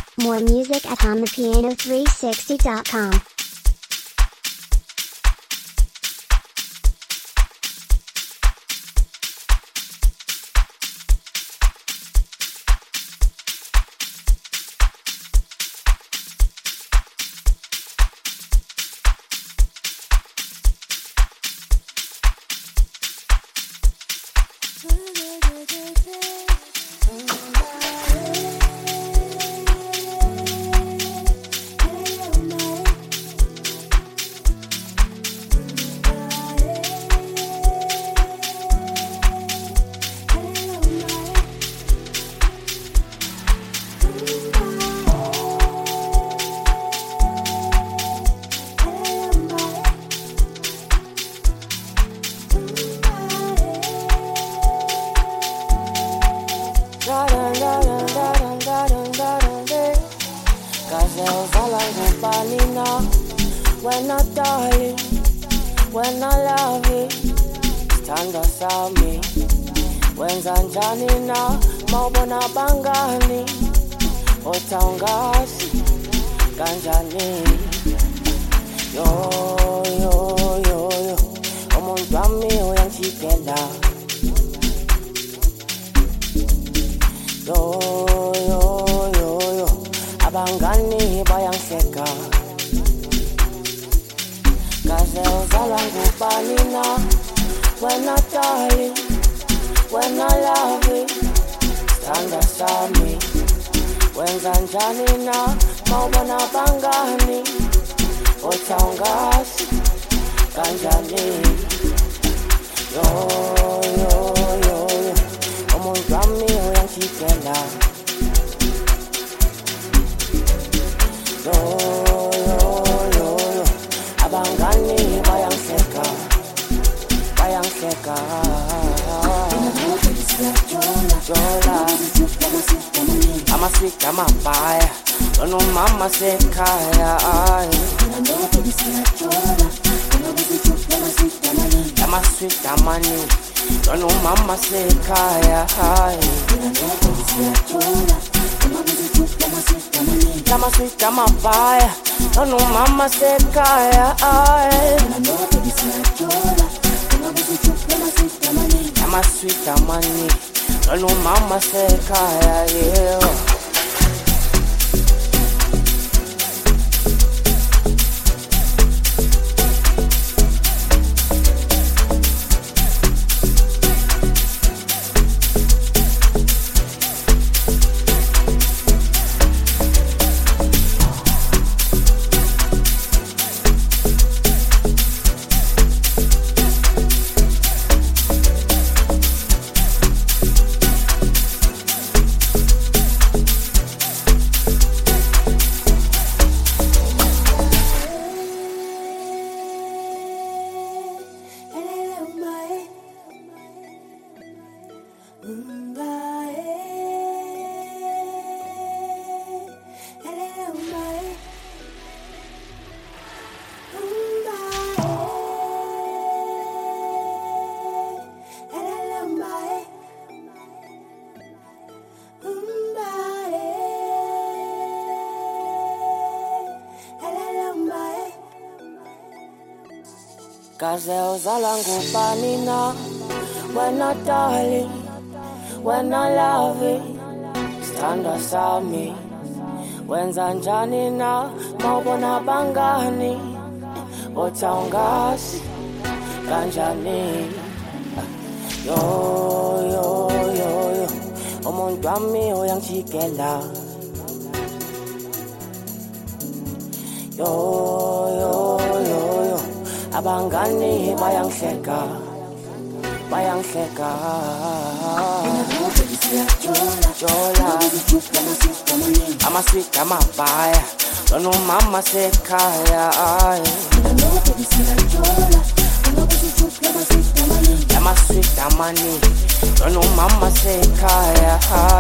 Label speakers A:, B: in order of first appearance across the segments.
A: More music at HonThePiano360.com.
B: When I darling, when I love it, stand aside me. When zanjani na maubona bangani, otangasi ganjani. Yo yo yo yo, omuntu wami uyanchitela. Yo yo yo yo, abangani bayanhleka. Kaze uzala ngubanina, when I darling, when I love it, stand aside me. When zanjani na maubona bangani, otangasi ganjani. Yo yo yo yo, omuntu wami uyanchitela. Yo yo yo yo, abangani bayanhleka, bayanhleka. Jola, I'm a sweet, I'm a fire. Don't know mama say kaya. I'm a sweet, I'm a new. Don't know mama say kaya. I'm a sweet, I'm a fire. Don't know mama say kaya. I'm a sweet, I'm a new. Don't know mama say kaya, yeah. Kaze uzala ngubanina, when I darling, when I love it, stand aside me. When zanjani na maubona bangani, otangasi ganjani. Yo yo yo yo, omuntu wami uyanchitela. Yo yo yo yo, abangani bayanhleka, bayanhleka. Jola, I'm a sweet, I'm a fire. Don't know mama say kaya. I'm a sweet, I'm a new. Don't know mama say kaya.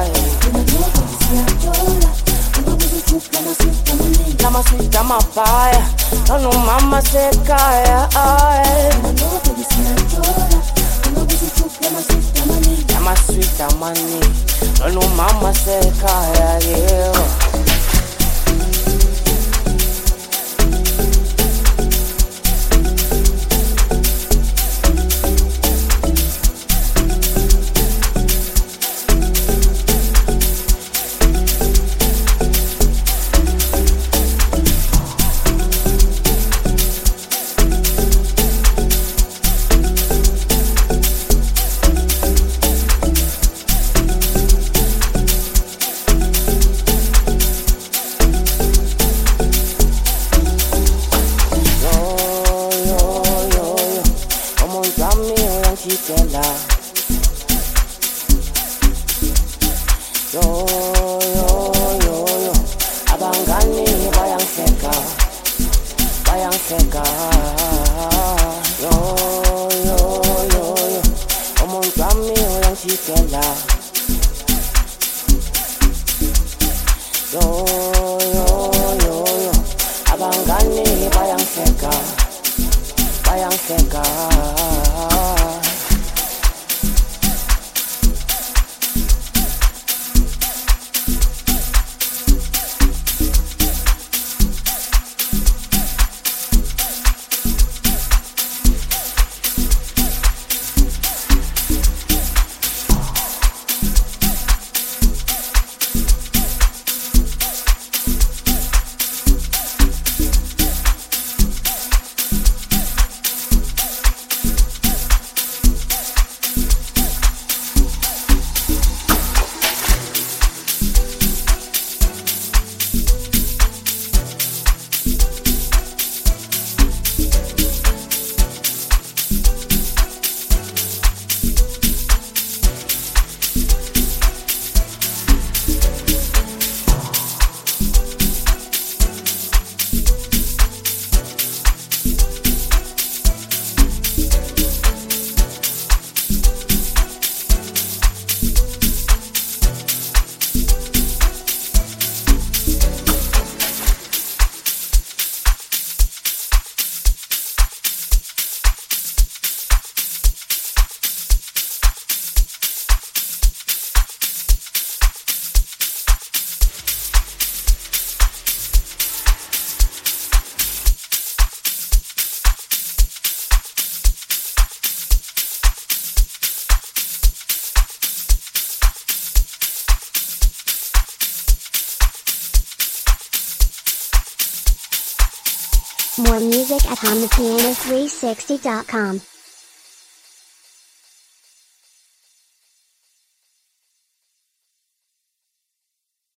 B: I'm a sweet, I'm a fire. Don't know mama say kaya. I'm a sweet, I'm a new. Don't know mama say kaya, yeah. Yo, yo, yo, yo. Abangani bayangihleka, bayangihleka. Yo, yo, yo, yo. Umuntu wami uyangijikela. Yo, yo, yo, yo. Abangani bayangihleka, bayangihleka.
A: More music at HondaPiano360.com.